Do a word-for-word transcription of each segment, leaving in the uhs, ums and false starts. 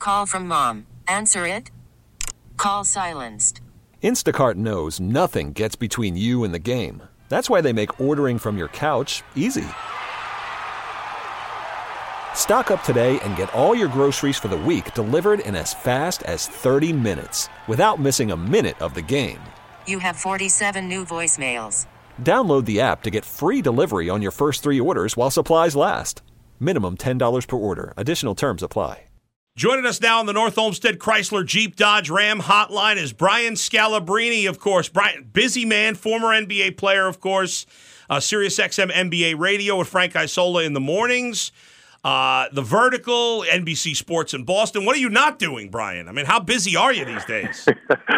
Call from mom. Answer it. Call silenced. Instacart knows nothing gets between you and the game. That's why they make ordering from your couch easy. Stock up today and get all your groceries for the week delivered in as fast as thirty minutes without missing a minute of the game. You have forty-seven new voicemails. Download the app to get free delivery on your first three orders while supplies last. Minimum ten dollars per order. Additional terms apply. Joining us now on the North Olmsted Chrysler Jeep Dodge Ram hotline is Brian Scalabrine, of course. Brian, busy man, former N B A player, of course. Uh, Sirius X M N B A Radio with Frank Isola in the mornings. Uh, the Vertical, N B C Sports in Boston. What are you not doing, Brian? I mean, how busy are you these days?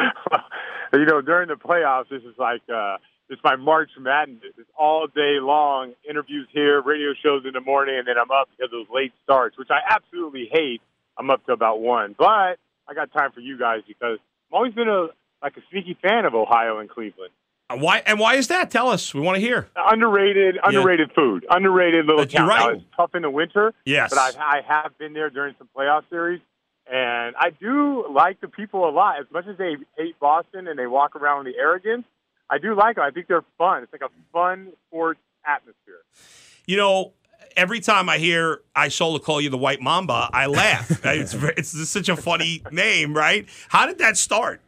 You know, during the playoffs, this is like uh, it's my March Madness. It's all day long, interviews here, radio shows in the morning, and then I'm up because of those late starts, which I absolutely hate. I'm up to about one, but I got time for you guys because I've always been a like a sneaky fan of Ohio and Cleveland. Why and why is that? Tell us. We want to hear. Underrated, underrated yeah. food, underrated little But you're town. right. Now, it's tough in the winter. Yes, but I, I have been there during some playoff series, and I do like the people a lot. As much as they hate Boston and they walk around with the arrogance, I do like them. I think they're fun. It's like a fun sports atmosphere. You know, every time I hear Isola call you the White Mamba, I laugh. it's, it's such a funny name, right? How did that start?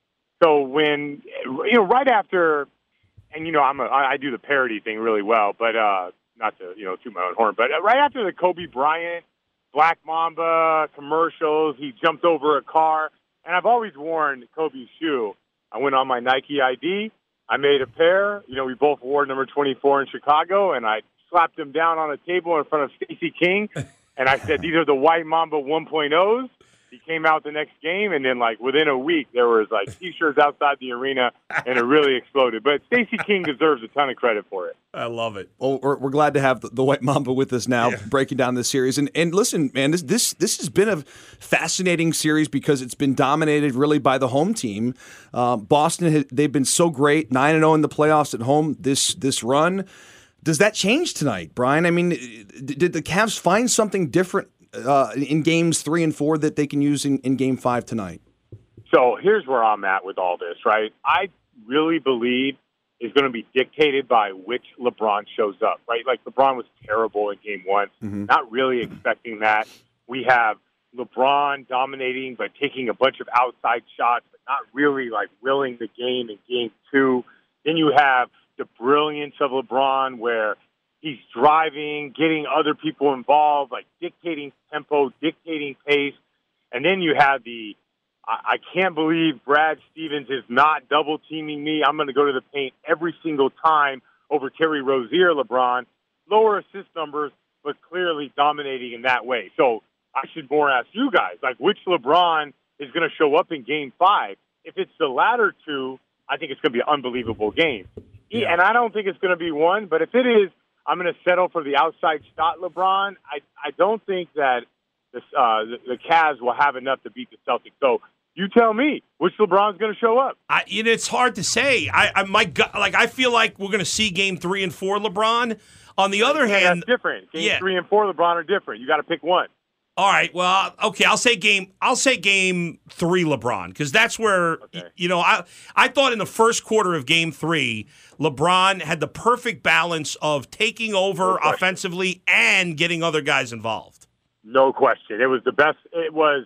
So when, you know, right after, and, you know, I'm a, I do the parody thing really well, but uh, not to, you know, toot my own horn, but right after the Kobe Bryant, Black Mamba commercials, he jumped over a car, and I've always worn Kobe's shoe. I went on my Nike I D. I made a pair. You know, we both wore number twenty-four in Chicago, and I slapped them down on a table in front of Stacey King, and I said, these are the White Mamba one point ohs. He came out the next game, and then, like, within a week, there was, like, T-shirts outside the arena, and it really exploded. But Stacey King deserves a ton of credit for it. I love it. Well, we're, we're glad to have the, the White Mamba with us now, yeah. breaking down this series. And and listen, man, this this this has been a fascinating series because it's been dominated really by the home team. Uh, Boston, has, they've been so great, nine and oh in the playoffs at home this this run. Does that change tonight, Brian? I mean, did the Cavs find something different uh, in games three and four that they can use in, in game five tonight? So here's where I'm at with all this, right? I really believe it's going to be dictated by which LeBron shows up, right? Like LeBron was terrible in game one. Mm-hmm. Not really expecting that. We have LeBron dominating but taking a bunch of outside shots, but not really like willing the game in game two. Then you have the brilliance of LeBron where he's driving, getting other people involved, like dictating tempo, dictating pace. And then you have the, I, I can't believe Brad Stevens is not double-teaming me. I'm going to go to the paint every single time over Terry Rozier, LeBron. Lower assist numbers, but clearly dominating in that way. So I should more ask you guys, like, which LeBron is going to show up in game five? If it's the latter two, I think it's going to be an unbelievable game. Yeah. And I don't think it's going to be one, but if it is, I'm going to settle for the outside shot LeBron. I I don't think that this, uh, the, the Cavs will have enough to beat the Celtics. So you tell me, which LeBron's going to show up? I, you know, it's hard to say. I, I my gut, like I feel like we're going to see game three and four LeBron. On the other yeah, hand, that's different. Game yeah. three and four LeBron are different. You got to pick one. All right. Well, okay. I'll say game. I'll say game three, LeBron, because that's where okay. you know. I I thought in the first quarter of game three, LeBron had the perfect balance of taking over no offensively and getting other guys involved. No question. It was the best. It was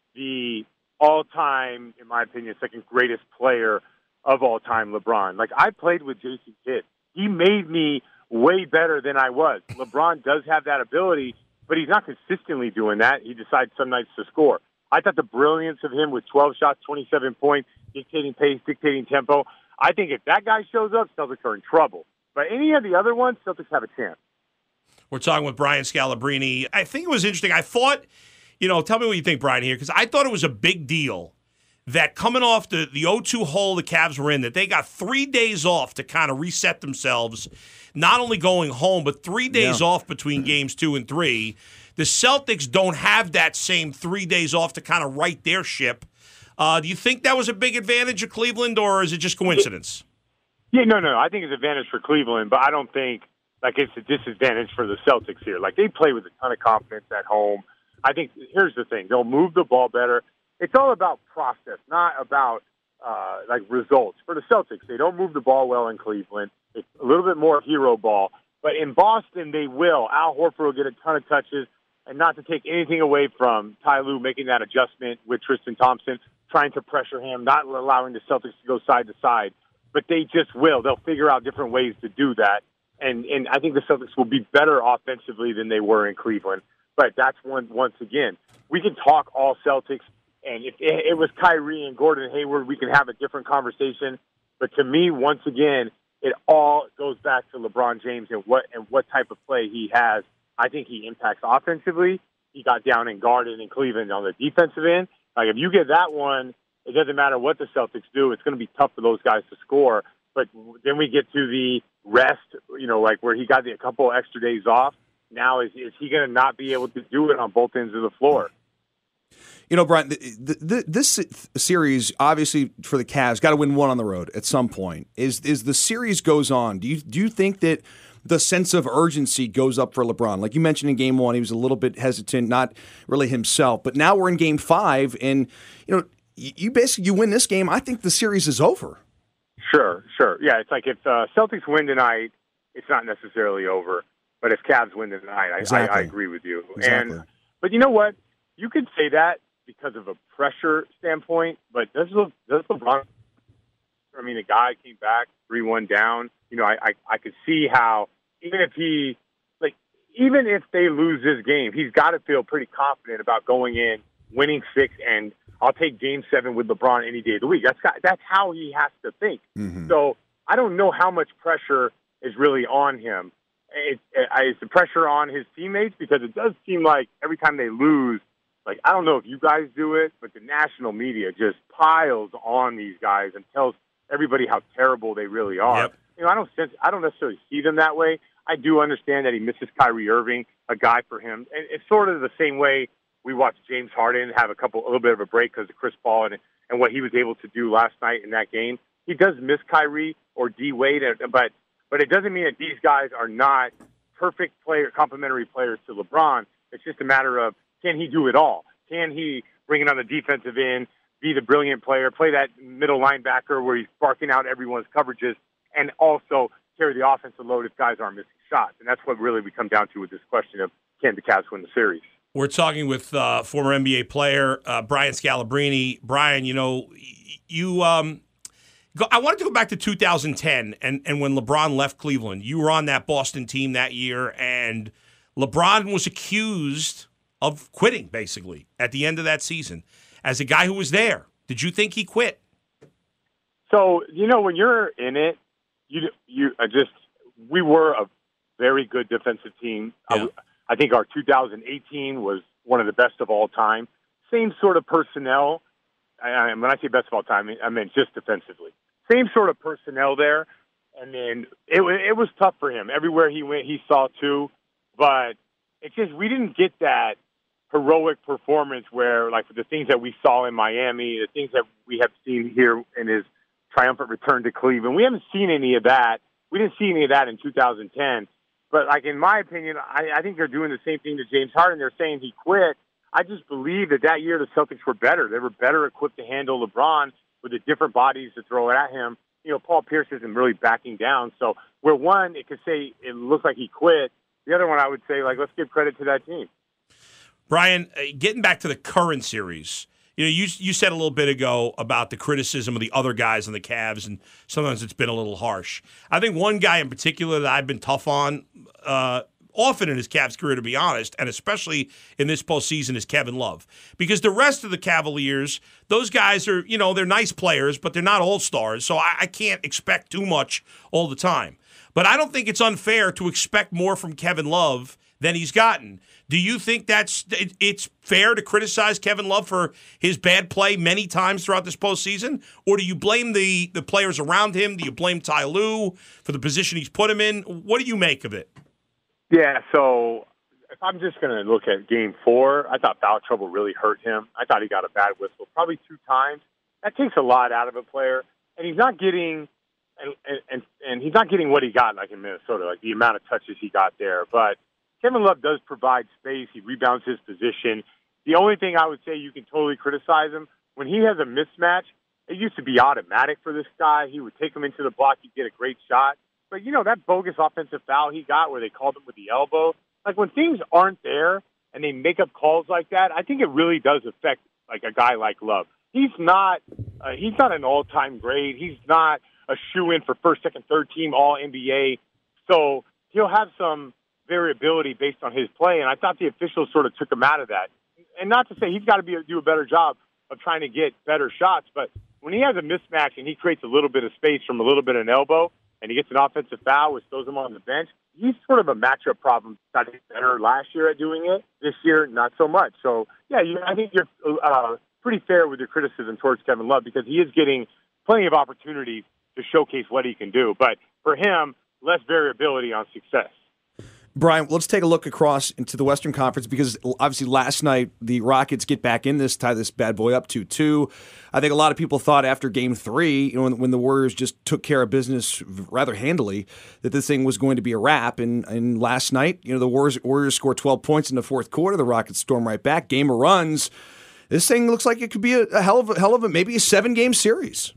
the all-time, in my opinion, second greatest player of all time, LeBron. Like I played with Jason Kidd. He made me way better than I was. LeBron does have that ability. But he's not consistently doing that. He decides some nights to score. I thought the brilliance of him with twelve shots, twenty-seven points, dictating pace, dictating tempo. I think if that guy shows up, Celtics are in trouble. But any of the other ones, Celtics have a chance. We're talking with Brian Scalabrine. I think it was interesting. I thought, you know, tell me what you think, Brian, here, because I thought it was a big deal that coming off the, the oh two hole the Cavs were in, that they got three days off to kind of reset themselves, not only going home, but three days yeah. off between games two and three. The Celtics don't have that same three days off to kind of right their ship. Uh, do you think that was a big advantage of Cleveland, or is it just coincidence? Yeah, no, no. I think it's an advantage for Cleveland, but I don't think like it's a disadvantage for the Celtics here. Like they play with a ton of confidence at home. I think here's the thing. They'll move the ball better. It's all about process, not about uh, like results. For the Celtics, they don't move the ball well in Cleveland. It's a little bit more hero ball. But in Boston, they will. Al Horford will get a ton of touches. And not to take anything away from Ty Lue making that adjustment with Tristan Thompson, trying to pressure him, not allowing the Celtics to go side to side. But they just will. They'll figure out different ways to do that. And and I think the Celtics will be better offensively than they were in Cleveland. But that's one, once again, we can talk all Celtics. And if it was Kyrie and Gordon Hayward, we can have a different conversation. But to me, once again, it all goes back to LeBron James and what and what type of play he has. I think he impacts offensively. He got down and guarded in Cleveland on the defensive end. Like, if you get that one, it doesn't matter what the Celtics do. It's going to be tough for those guys to score. But then we get to the rest, you know, like where he got a couple extra days off. Now, is, is he going to not be able to do it on both ends of the floor? You know, Brian, the, the, this series, obviously, for the Cavs, got to win one on the road at some point. Is is the series goes on, do you do you think that the sense of urgency goes up for LeBron? Like you mentioned in game one, he was a little bit hesitant, not really himself. But now we're in game five, and you know, you basically you win this game, I think the series is over. Sure, sure. Yeah, it's like if uh, Celtics win tonight, it's not necessarily over. But if Cavs win tonight, I, exactly. I, I agree with you. Exactly. And but you know what? You could say that because of a pressure standpoint, but does, Le, does LeBron, I mean, the guy came back three one down. You know, I, I, I could see how, even if he, like, even if they lose this game, he's got to feel pretty confident about going in, winning six, and I'll take game seven with LeBron any day of the week. That's got, that's how he has to think. Mm-hmm. So I don't know how much pressure is really on him. It, it, it's the pressure on his teammates, because it does seem like every time they lose, like, I don't know if you guys do it, but the national media just piles on these guys and tells everybody how terrible they really are. Yep. You know, I don't sense, I don't necessarily see them that way. I do understand that he misses Kyrie Irving, a guy for him. And it's sort of the same way we watched James Harden have a couple, a little bit of a break because of Chris Paul and, and what he was able to do last night in that game. He does miss Kyrie or D Wade, but but it doesn't mean that these guys are not perfect player, complementary players to LeBron. It's just a matter of, can he do it all? Can he bring it on the defensive end, be the brilliant player, play that middle linebacker where he's barking out everyone's coverages, and also carry the offensive load if guys aren't missing shots? And that's what really we come down to with this question of, can the Cavs win the series? We're talking with uh, former N B A player uh, Brian Scalabrine. Brian, you know, you um, go, I wanted to go back to two thousand ten and, and when LeBron left Cleveland. You were on that Boston team that year, and LeBron was accused of quitting, basically, at the end of that season. As a guy who was there, did you think he quit? So, you know, when you're in it, you you uh, just we were a very good defensive team. Yeah. I, I think our two thousand eighteen was one of the best of all time. Same sort of personnel. I, when I say best of all time, I mean just defensively. Same sort of personnel there. And then it, it was tough for him. Everywhere he went, he saw two. But it's just we didn't get that heroic performance where, like, the things that we saw in Miami, the things that we have seen here in his triumphant return to Cleveland. We haven't seen any of that. We didn't see any of that in two thousand ten. But, like, in my opinion, I, I think they're doing the same thing to James Harden. They're saying he quit. I just believe that that year the Celtics were better. They were better equipped to handle LeBron with the different bodies to throw it at him. You know, Paul Pierce isn't really backing down. So where one, it could say it looks like he quit. The other one, I would say, like, let's give credit to that team. Brian, uh, getting back to the current series, you know, you you said a little bit ago about the criticism of the other guys on the Cavs, and sometimes it's been a little harsh. I think one guy in particular that I've been tough on uh, often in his Cavs career, to be honest, and especially in this postseason, is Kevin Love. Because the rest of the Cavaliers, those guys are, you know, they're nice players, but they're not all-stars, so I, I can't expect too much all the time. But I don't think it's unfair to expect more from Kevin Love than he's gotten. Do you think that's it, it's fair to criticize Kevin Love for his bad play many times throughout this postseason? Or do you blame the, the players around him? Do you blame Ty Lue for the position he's put him in? What do you make of it? Yeah, so if I'm just going to look at game four, I thought foul trouble really hurt him. I thought he got a bad whistle probably two times. That takes a lot out of a player. And he's not getting and, and, and he's not getting what he got like in Minnesota, like the amount of touches he got there. But Kevin Love does provide space. He rebounds his position. The only thing I would say you can totally criticize him, when he has a mismatch, it used to be automatic for this guy. He would take him into the block, he'd get a great shot. But, you know, that bogus offensive foul he got where they called him with the elbow, like when things aren't there and they make up calls like that, I think it really does affect like a guy like Love. He's not uh, he's not an all-time great. He's not a shoe-in for first, second, third team all N B A. So he'll have some variability based on his play, and I thought the officials sort of took him out of that. And not to say he's got to be do a better job of trying to get better shots, but when he has a mismatch and he creates a little bit of space from a little bit of an elbow and he gets an offensive foul which throws him on the bench, he's sort of a matchup problem. Got better last year at doing it. This year, not so much. So, yeah, you, I think you're uh, pretty fair with your criticism towards Kevin Love because he is getting plenty of opportunities to showcase what he can do. But for him, less variability on success. Brian, let's take a look across into the Western Conference because obviously last night the Rockets get back in this, tie this bad boy up two two. I think a lot of people thought after game three, you know, when, when the Warriors just took care of business rather handily, that this thing was going to be a wrap. And, and last night, you know, the Warriors, Warriors scored twelve points in the fourth quarter. The Rockets storm right back. Game of runs. This thing looks like it could be a, a hell of a, hell of a maybe a seven-game series.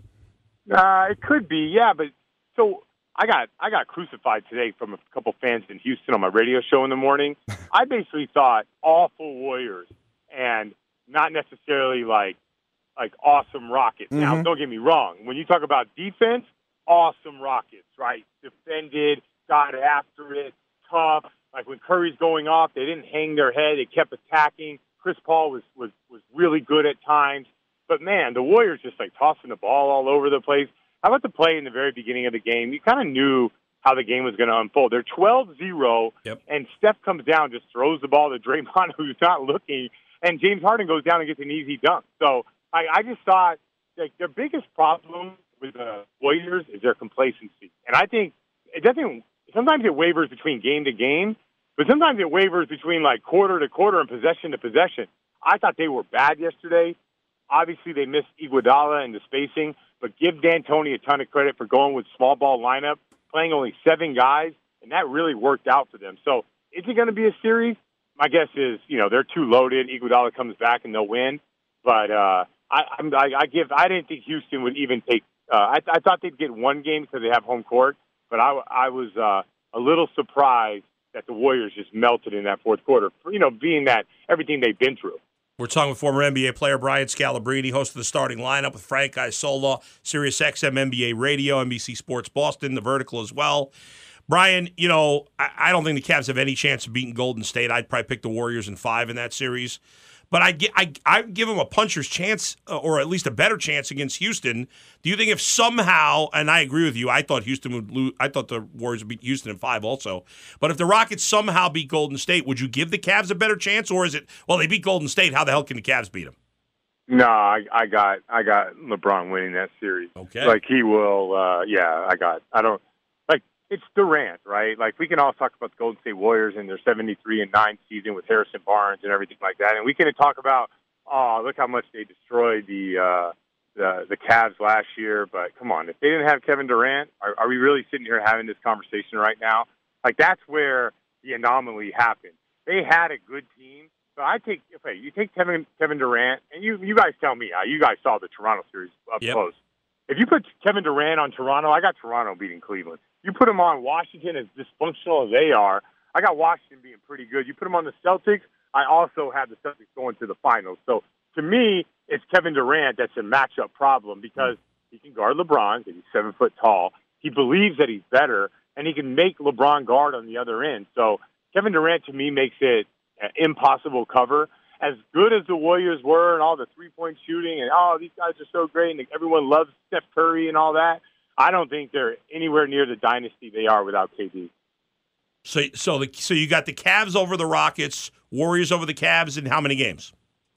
Uh, it could be, yeah, but so I got I got crucified today from a couple fans in Houston on my radio show in the morning. I basically thought awful Warriors and not necessarily like like awesome Rockets. Mm-hmm. Now, don't get me wrong. When you talk about defense, awesome Rockets, right? Defended, got after it, tough. Like when Curry's going off, they didn't hang their head. They kept attacking. Chris Paul was was was really good at times. But, man, the Warriors just, like, tossing the ball all over the place. How about the play in the very beginning of the game? You kind of knew how the game was going to unfold. They're twelve zero, yep. And Steph comes down, just throws the ball to Draymond, who's not looking, and James Harden goes down and gets an easy dunk. So I, I just thought like, their biggest problem with the Warriors is their complacency. And I think it doesn't – sometimes it wavers between game to game, but sometimes it wavers between, like, quarter to quarter and possession to possession. I thought they were bad yesterday. Obviously, they missed Iguodala and the spacing, but give D'Antoni a ton of credit for going with small ball lineup, playing only seven guys, and that really worked out for them. So is it going to be a series? My guess is, you know, they're too loaded. Iguodala comes back and they'll win. But uh, I, I'm, I, I give. I didn't think Houston would even take. Uh, I, I thought they'd get one game because they have home court, but I, I was uh, a little surprised that the Warriors just melted in that fourth quarter. You know, being that everything they've been through. We're talking with former N B A player Brian Scalabrine, host of the Starting Lineup with Frank Isola, Sirius X M N B A Radio, N B C Sports Boston, The Vertical as well. Brian, you know, I, I don't think the Cavs have any chance of beating Golden State. I'd probably pick the Warriors in five in that series. But I, I, I give them a puncher's chance, or at least a better chance against Houston. Do you think if somehow, and I agree with you, I thought Houston would lose, I thought the Warriors would beat Houston in five also. But if the Rockets somehow beat Golden State, would you give the Cavs a better chance, or is it, well, they beat Golden State, how the hell can the Cavs beat them? No, I, I got I got LeBron winning that series. Okay, like he will. Uh, yeah, I got. I don't like it's Durant, right? Like we can all talk about the Golden State Warriors and their seventy-three and nine season with Harrison Barnes and everything like that, and we can talk about oh look how much they destroyed the uh, the the Cavs last year. But come on, if they didn't have Kevin Durant, are, are we really sitting here having this conversation right now? Like that's where the anomaly happened. They had a good team. So I take okay, you take Kevin Kevin Durant, and you you guys tell me how you guys saw the Toronto series up yep. close. If you put Kevin Durant on Toronto, I got Toronto beating Cleveland. You put him on Washington, as dysfunctional as they are, I got Washington being pretty good. You put him on the Celtics, I also have the Celtics going to the finals. So to me, it's Kevin Durant that's a matchup problem because he can guard LeBron because he's seven foot tall. He believes that he's better, and he can make LeBron guard on the other end. So Kevin Durant to me makes it impossible cover. As good as the Warriors were and all the three-point shooting and, oh, these guys are so great and everyone loves Steph Curry and all that, I don't think they're anywhere near the dynasty they are without K D. So so, the, so you got the Cavs over the Rockets, Warriors over the Cavs in how many games?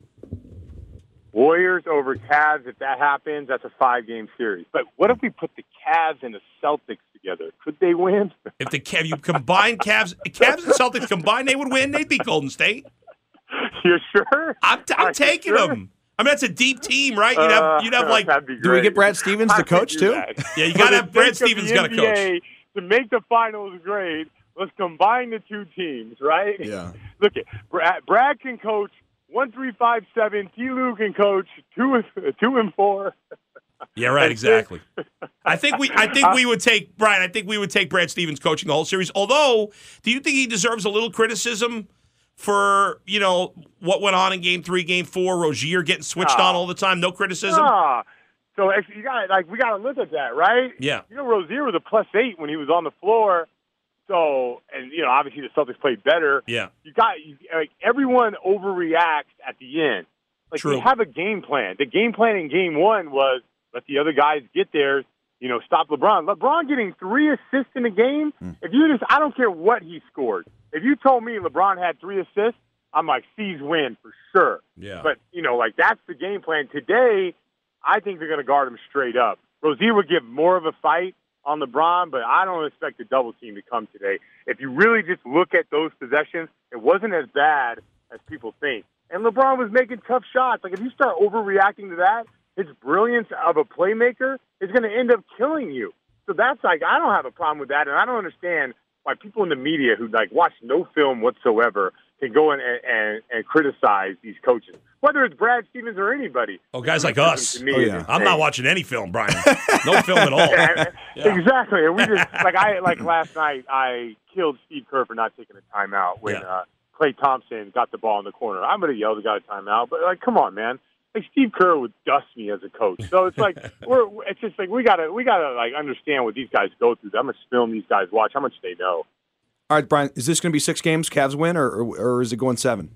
Warriors over Cavs, if that happens, that's a five-game series. But what if we put the Cavs and the Celtics together? Could they win? If the Cavs, you combine Cavs, Cavs and Celtics combined, they would win. They'd beat Golden State. You're sure? I'm, t- I'm taking sure? them. I mean, that's a deep team, right? You'd have, you'd have like. Uh, do we get Brad Stevens the coach too? Yeah, you got to have Brad Stevens got to coach. To make the finals great, let's combine the two teams, right? Yeah. Look, at Brad, Brad can coach one three five seven. T. Lou can coach two and two and four. Yeah, right. Exactly. I think we. I think we would take Brian. I think we would take Brad Stevens coaching the whole series. Although, do you think he deserves a little criticism for you know what went on in Game Three, Game Four? Rozier getting switched uh, on all the time. No criticism. Uh, so you got like we got to look at that, right? Yeah. You know, Rozier was a plus eight when he was on the floor. So, and you know, obviously the Celtics played better. Yeah. You got you, like everyone overreacts at the end. Like True. they have a game plan. The game plan in Game One was let the other guys get theirs. You know, stop LeBron. LeBron getting three assists in a game. Mm. If you just, I don't care what he scored. If you told me LeBron had three assists, I'm like, C's win for sure. Yeah. But you know, like that's the game plan today. I think they're going to guard him straight up. Rozier would give more of a fight on LeBron, but I don't expect the double team to come today. If you really just look at those possessions, it wasn't as bad as people think. And LeBron was making tough shots. Like if you start overreacting to that, his brilliance of a playmaker is going to end up killing you. So that's like, I don't have a problem with that, and I don't understand why people in the media who like watch no film whatsoever can go in and, and, and criticize these coaches, whether it's Brad Stevens or anybody. Oh, guys like us. Oh, yeah. I'm not watching any film, Brian. No film at all. Yeah, Yeah. Exactly. And we just like I like last night. I killed Steve Kerr for not taking a timeout when Yeah. uh, Klay Thompson got the ball in the corner. I'm going to yell the guy a timeout, but like, come on, man. Like Steve Kerr would dust me as a coach. So it's like we're. It's just like we gotta we gotta like understand what these guys go through. How much film these guys watch. How much they know. All right, Brian, is this going to be six games, Cavs win, or, or, or is it going seven?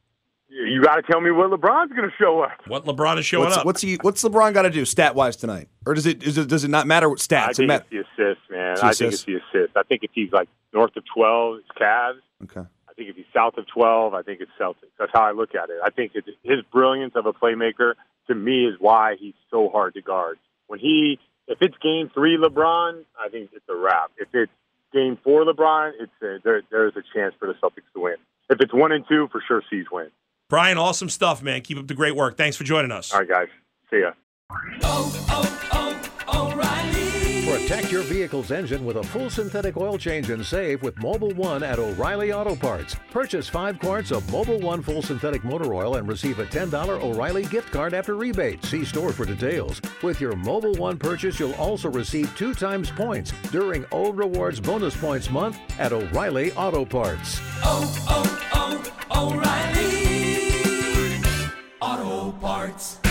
You got to tell me what LeBron's going to show up. What LeBron is showing what's, up? What's he? What's LeBron got to do stat-wise tonight? Or does it, is it does it not matter what stats? I think it it's the assist, man. It's I assist. think it's the assist. I think if he's like north of twelve, it's Cavs. Okay. I think if he's south of twelve, I think it's Celtics. That's how I look at it. I think it's, his brilliance of a playmaker, to me, is why he's so hard to guard. When he, if it's game three LeBron, I think it's a wrap. If it's game four LeBron, it's a, there, there's a chance for the Celtics to win. If it's one and two, for sure C's win. Brian, awesome stuff, man. Keep up the great work. Thanks for joining us. All right, guys. See ya. Oh, oh, oh, O'Reilly. Protect your vehicle's engine with a full synthetic oil change and save with Mobil one at O'Reilly Auto Parts. Purchase five quarts of Mobil one full synthetic motor oil and receive a ten dollars O'Reilly gift card after rebate. See store for details. With your Mobil one purchase, you'll also receive two times points during O Rewards Bonus Points Month at O'Reilly Auto Parts. Oh, oh, oh, O'Reilly Auto Parts.